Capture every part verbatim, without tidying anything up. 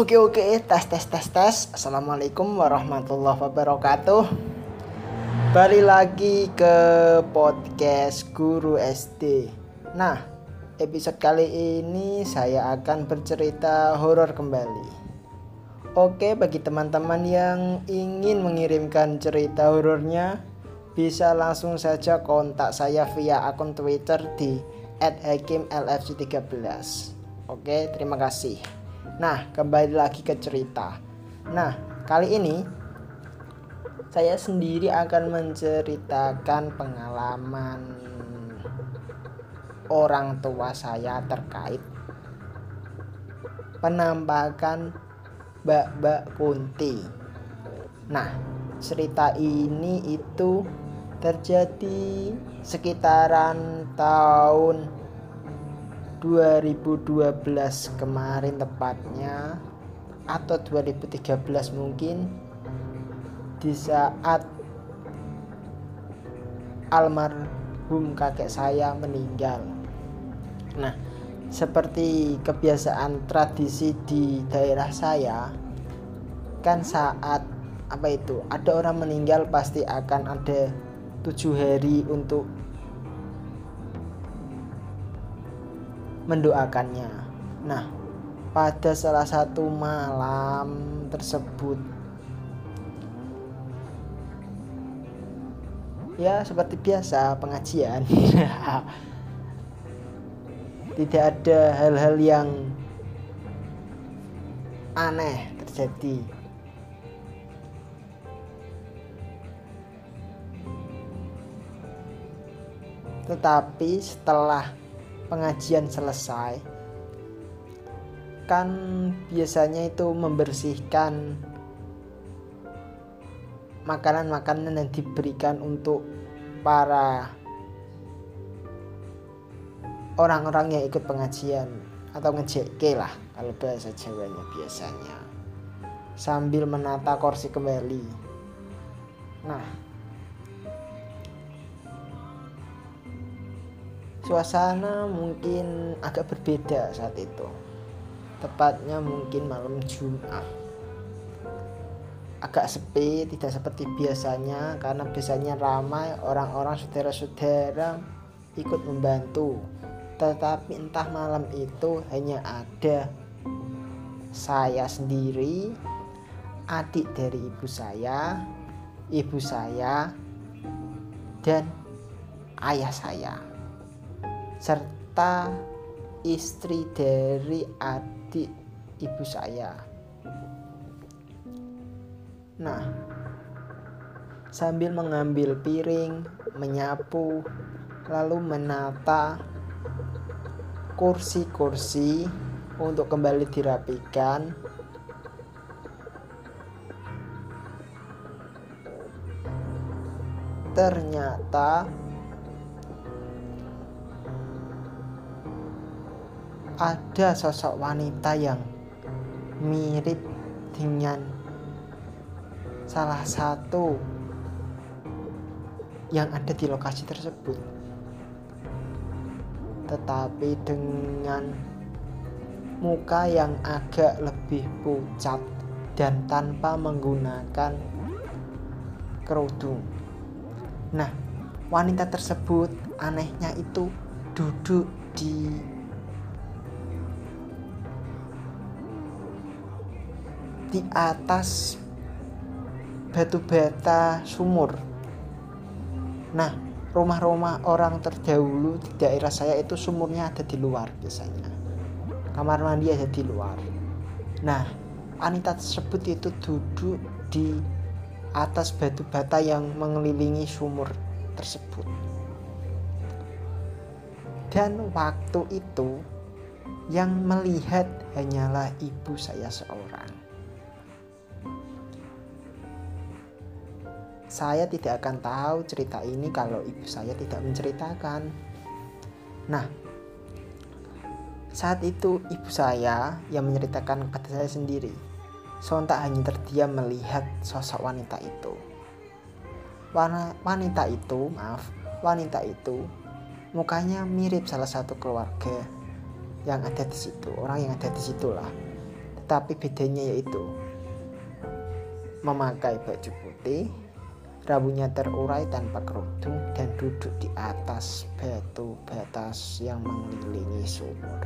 Oke oke, tes tes tes tes. Assalamualaikum warahmatullahi wabarakatuh. Balik lagi ke podcast Guru S D. Nah, episode kali ini saya akan bercerita horor kembali. Oke, bagi teman-teman yang ingin mengirimkan cerita horornya, bisa langsung saja kontak saya via akun Twitter di et hakim l f c tiga belas. Oke, terima kasih. Nah, kembali lagi ke cerita. Nah, kali ini saya sendiri akan menceritakan pengalaman orang tua saya terkait penampakan Mbak-Mbak Kunti. Nah, cerita ini itu terjadi sekitaran tahun dua ribu dua belas kemarin tepatnya, atau dua ribu tiga belas mungkin, di saat almarhum kakek saya meninggal. Nah, seperti kebiasaan tradisi di daerah saya, kan saat apa itu ada orang meninggal pasti akan ada tujuh hari untuk mendoakannya. Nah, pada salah satu malam tersebut, ya seperti biasa pengajian, tidak ada hal-hal yang aneh terjadi. Tetapi setelah pengajian selesai, kan biasanya itu membersihkan makanan-makanan yang diberikan untuk para orang-orang yang ikut pengajian, atau ngejeke lah kalau bahasa Jawanya biasanya, sambil menata kursi kembali. Nah, suasana mungkin agak berbeda saat itu. Tepatnya mungkin malam Jumat. Agak sepi, tidak seperti biasanya, karena biasanya ramai orang-orang, saudara-saudara ikut membantu. Tetapi entah malam itu hanya ada saya sendiri, adik dari ibu saya, ibu saya, dan ayah saya, serta istri dari adik ibu saya. Nah, sambil mengambil piring, menyapu, lalu menata kursi-kursi untuk kembali dirapikan, ternyata ada sosok wanita yang mirip dengan salah satu yang ada di lokasi tersebut, tetapi dengan muka yang agak lebih pucat dan tanpa menggunakan kerudung. Nah, wanita tersebut anehnya itu duduk di di atas batu bata sumur. Nah, rumah-rumah orang terdahulu di daerah saya itu sumurnya ada di luar biasanya. Kamar mandi ada di luar. Nah, wanita tersebut itu duduk di atas batu bata yang mengelilingi sumur tersebut. Dan waktu itu yang melihat hanyalah ibu saya seorang. Saya tidak akan tahu cerita ini kalau ibu saya tidak menceritakan. Nah, saat itu ibu saya yang menceritakan kepada saya sendiri, sontak hanya terdiam melihat sosok wanita itu. Wanita itu, maaf, wanita itu mukanya mirip salah satu keluarga yang ada di situ, orang yang ada di situ lah. Tetapi bedanya yaitu memakai baju putih, rambutnya terurai tanpa kerudung, dan duduk di atas batu batas yang mengelilingi sumur.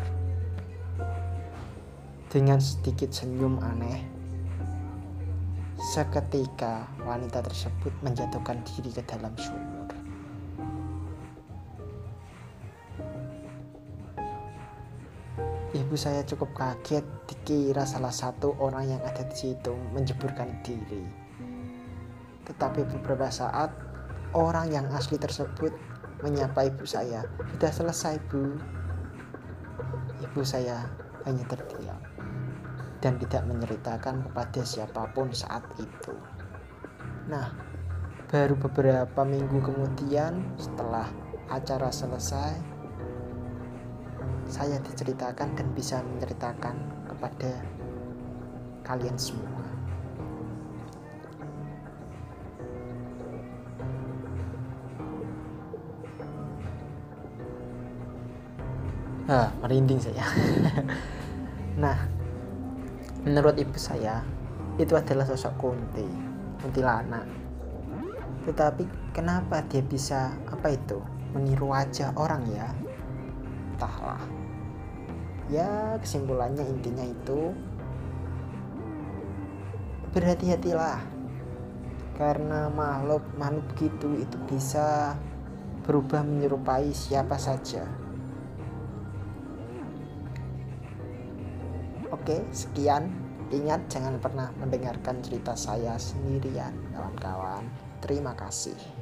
Dengan sedikit senyum aneh, seketika wanita tersebut menjatuhkan diri ke dalam sumur. Ibu saya cukup kaget, dikira salah satu orang yang ada di situ menjeburkan diri. Tetapi beberapa saat, orang yang asli tersebut menyapa ibu saya. "Sudah selesai, Bu." Ibu saya hanya terdiam dan tidak menceritakan kepada siapapun saat itu. Nah, baru beberapa minggu kemudian setelah acara selesai, saya diceritakan dan bisa menceritakan kepada kalian semua. Ah, merinding saya. Nah, menurut ibu saya, itu adalah sosok kunti, kuntilanak. Tetapi kenapa dia bisa apa itu meniru wajah orang ya? Entahlah. Ya, kesimpulannya intinya itu berhati-hatilah, karena makhluk makhluk begitu itu bisa berubah menyerupai siapa saja. Oke, sekian. Ingat, jangan pernah mendengarkan cerita saya sendirian, kawan-kawan. Terima kasih.